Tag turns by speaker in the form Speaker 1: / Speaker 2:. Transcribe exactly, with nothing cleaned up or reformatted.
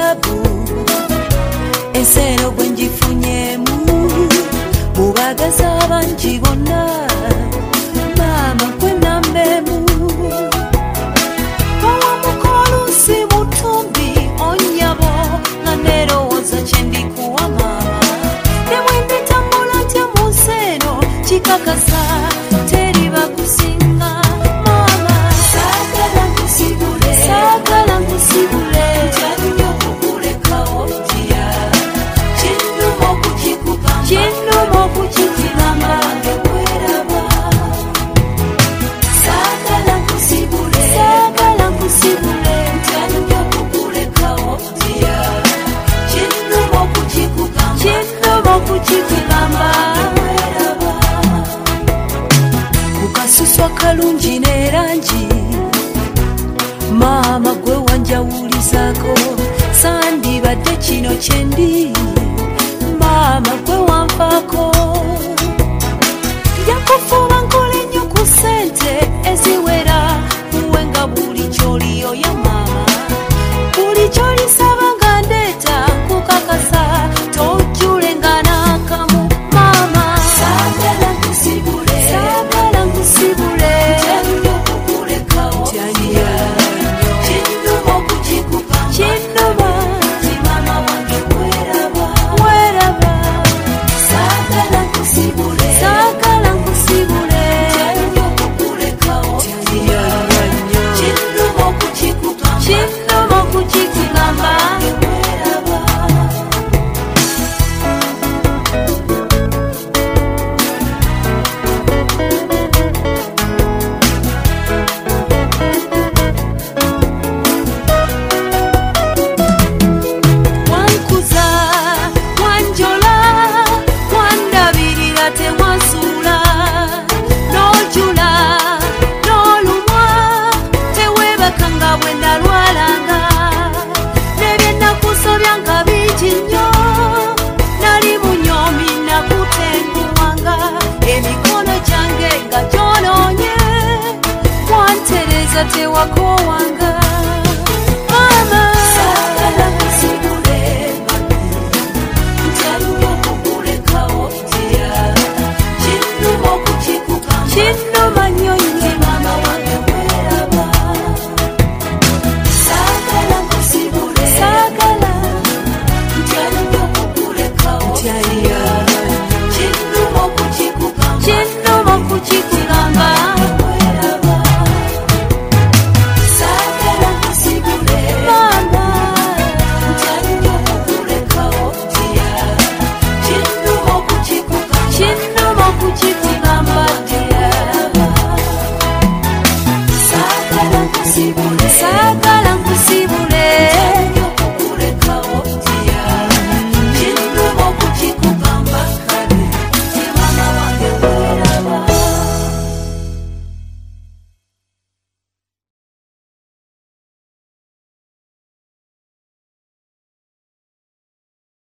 Speaker 1: zabu ensero gwe ngifunyemu mubagaza abangi bonna maama gwe nambemu olusi butumbi onyabo nga nerowooza kyendikuwa maama nemwendetambula tya munseno kikakasa teri bakusinga maama saagala nkusibule saagala nkusibule njanyo kukulekawo tya kinnuma okukikugamba kinnuma okukikugamba ngekweraba saagala nkusibule saagala nkusibule kukasuswa kalungi nerangi maama gwe wanjawulizako sandibadde kino kyendi maama gwe wanfaako yakufuba nkole nnyo ku ssente eziwera kuwe nga buli kyoliyo ya maama buli kyolisaba nga ndeeta kukakasa tojjule nga nakamu maama saagala nkusibule saagala nkusibule tyanyo kukulekawo tyanyo kinnuma okukikupa kinnuma ti maama wange weraba weraba saagala nkusibule saagala nkusibule tyanyo kukulekawo tyanyo kinnuma okukikupa kinnuma okukikugamba emikono gyange nga gyonoonye wantereza tewakowa